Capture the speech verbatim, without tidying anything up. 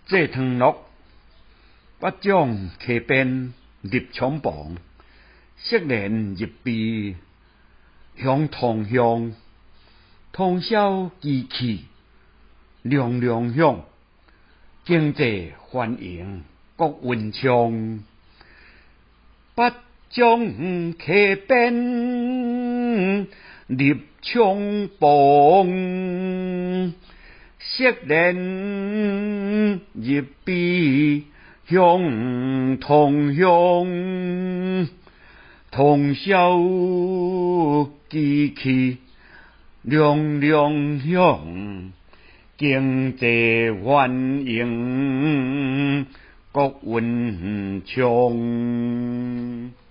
这汤乐，八种溪边入窗房，色连入鼻，香同香，通宵机器，凉凉响，经济欢迎各温畅。八种溪边入窗房，色连入鼻，香同香，通宵机器，凉凉响，经济欢迎各温畅。